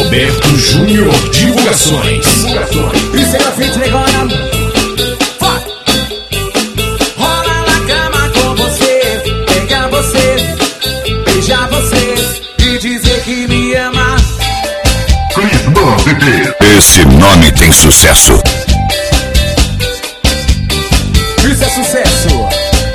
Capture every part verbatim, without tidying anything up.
Roberto Júnior Divulgações. Isso é grafite negona. Rola na cama com você, pegar você, beijar você e dizer que me ama. Esse nome tem sucesso. Isso é sucesso.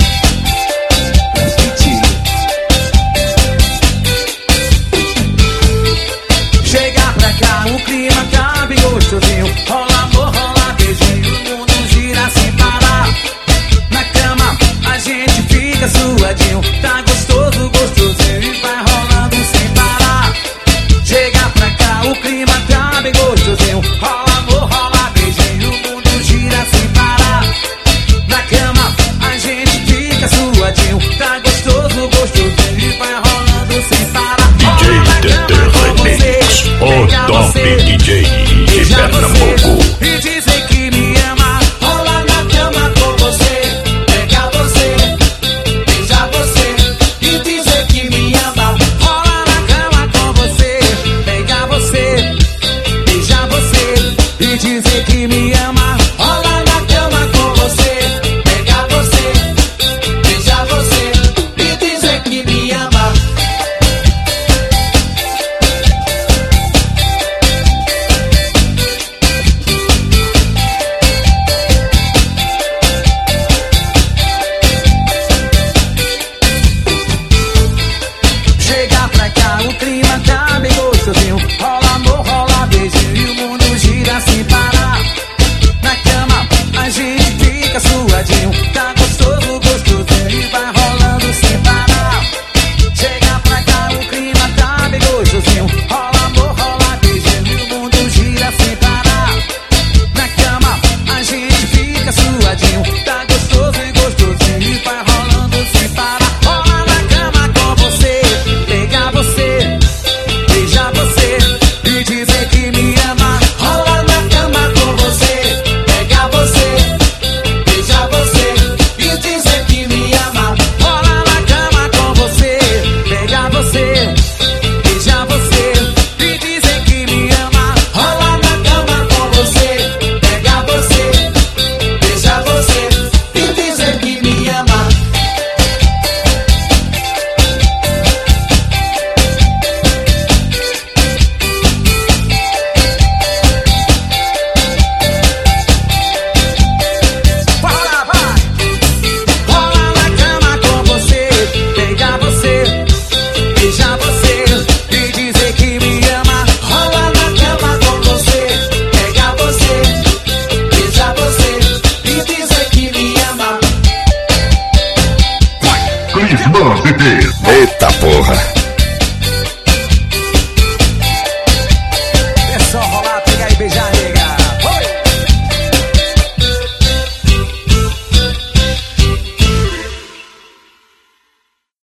Chega pra cá, o clima tá bem gostosinho. Rola amor, rola beijinho, o mundo gira sem parar. Na cama a gente fica suadinho, tá gostoso, gostosinho e vai rolando sem parar. Chega pra cá, o clima tá bem gostosinho. Rola amor, rola beijinho, o mundo gira sem parar. Na cama a gente fica suadinho, tá gostoso, gostosinho e vai rolando sem parar. D J Dedé Remix, o top D J de Pernambuco. E dizer que me ama. Rola na cama com você, pegar você, beijar você e dizer que me ama. Rola na cama com você, pegar você, beijar você e dizer que me ama. Rola na cama com você, pegar você, beijar você e dizer que me ama. Chega pra cá, o clima tá bem gostosinho. Rola amor, rola beijinho e o mundo gira sem parar. Na cama a gente fica suadinho, tá gostoso, gostosinho e vai rolando sem parar. Chega pra cá, o clima tá bem gostosinho. Rola amor, rola beijinho e o mundo gira sem parar. Na cama a gente fica suadinho, tá gostoso e gostosinho e vai rolando sem parar. Rola na cama com você, pegar você, beijar você e dizer que me ama. Rola na cama com você, pegar você, beijar você e dizer que me ama. Rola na cama com você, pegar você, beijar você e dizer que me ama. Rola na cama com você, pegar você, beijar você e dizer que me ama. Rola, vai! Rola na cama com você, pegar você, beijar você e dizer que me ama. Rola na cama com você, pegar você, beijar você e dizer que me ama. Eita porra.